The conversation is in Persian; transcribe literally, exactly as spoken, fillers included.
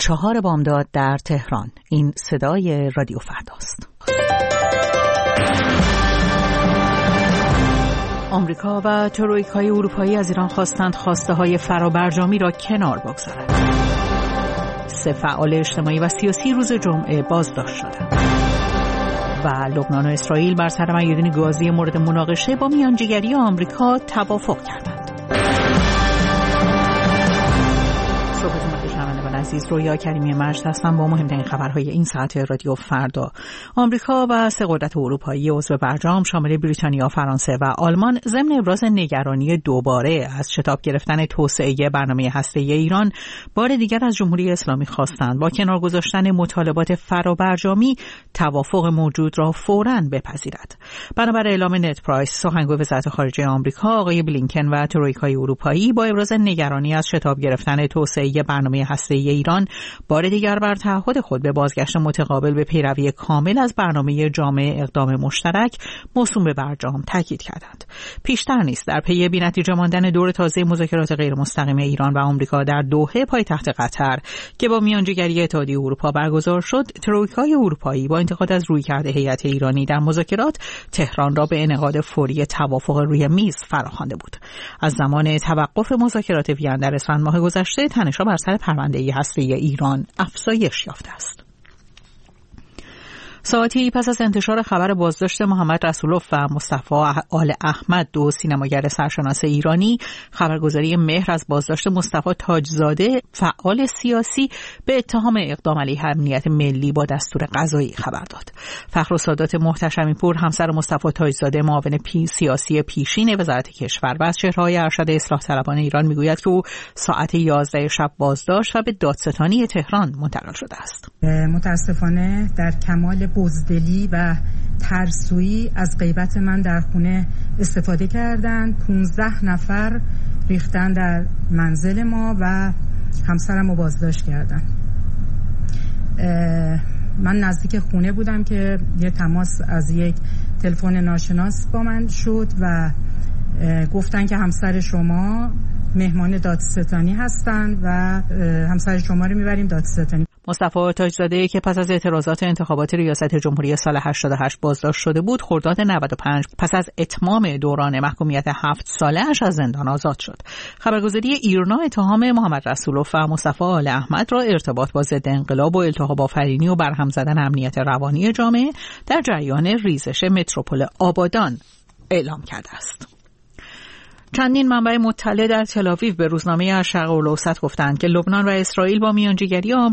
چهار بامداد در تهران. این صدای رادیو فرداست. آمریکا و ترویکای اروپایی از ایران خواستند خواسته های فرابرجامی را کنار بگذارد. سه فعال اجتماعی و سیاسی روز جمعه بازداشت شدند. و لبنان و اسرائیل بر سر معیادین گازی مورد مناقشه با میانجیگری آمریکا توافق کردند. عزیز، رویا کریمی مجد هستم با مهمترین خبرهای این ساعت رادیو فردا. آمریکا و سه قدرت اروپایی عضو برجام شامل بریتانیا، فرانسه و آلمان ضمن ابراز نگرانی دوباره از شتاب گرفتن توسعه برنامه هسته‌ای ایران بار دیگر از جمهوری اسلامی خواستند با کنار گذاشتن مطالبات فرابرجامی توافق موجود را فوراً بپذیرد. بنابر اعلام نت پرایس، سخنگوی وزارت خارجه آمریکا، آقای بلینکن و ترویکای اروپایی با ابراز نگرانی از شتاب گرفتن توسعه برنامه هسته‌ای ایران بار دیگر بر تعهد خود به بازگشت متقابل به پیروی کامل از برنامه جامع اقدام مشترک موسوم به برجام تاکید کردند. پیشتر نیست در پی بی‌نتیجه ماندن دور تازه مذاکرات غیر مستقیم ایران و آمریکا در دوحه پایتخت قطر که با میانجیگری اتحادیه اروپا برگزار شد، ترویکای اروپایی با انتقاد از رویکرد هیئت ایرانی در مذاکرات تهران را به انعقاد فوری توافق روی میز فراخوانده بود. از زمان توقف مذاکرات وین در اسفند ماه گذشته تنش‌ها بر سر پرونده هسته‌ای ایران افزایش یافته است. ساعتی پس از انتشار خبر بازداشت محمد رسولوف و مصطفی آل احمد، دو سینماگر سرشناس ایرانی، خبرگزاری مهر از بازداشت مصطفی تاجزاده، فعال سیاسی، به اتهام اقدام علیه امنیت ملی با دستور قضایی خبر داد. فخرالسادات محتشمی پور، همسر مصطفی تاجزاده، معاون پی سیاسی پیشین وزارت کشور و از چهره‌های ارشد اصلاح طلبان ایران، میگوید که او ساعت یازده شب بازداشت و به دادستانی تهران منتقل شده است. متاسفانه در کمال بزدلی و ترسویی از غیبت من در خونه استفاده کردن. پونزده نفر ریختن در منزل ما و همسرم رو بازداشت کردن. من نزدیک خونه بودم که یه تماس از یک تلفن ناشناس با من شد و گفتن که همسر شما مهمان دادستانی هستن و همسر شما رو میبریم دادستانی. مصطفی تاجزاده که پس از اعتراضات انتخابات ریاست جمهوری سال هشتاد و هشت بازداشت شده بود، خرداد نود و پنج پس از اتمام دوران محکومیت هفت ساله‌اش از زندان آزاد شد. خبرگزاری ایرنا اتهام محمد رسولوف و مصطفی آل احمد را ارتباط با ضد انقلاب و التهاب آفرینی و برهم زدن امنیت روانی جامعه در جریان ریزش متروپول آبادان اعلام کرده است. چندین منبع مطلع در تل‌آویو به روزنامه الشرق الاوسط گفتند که لبنان و اسرائیل با میانجیگری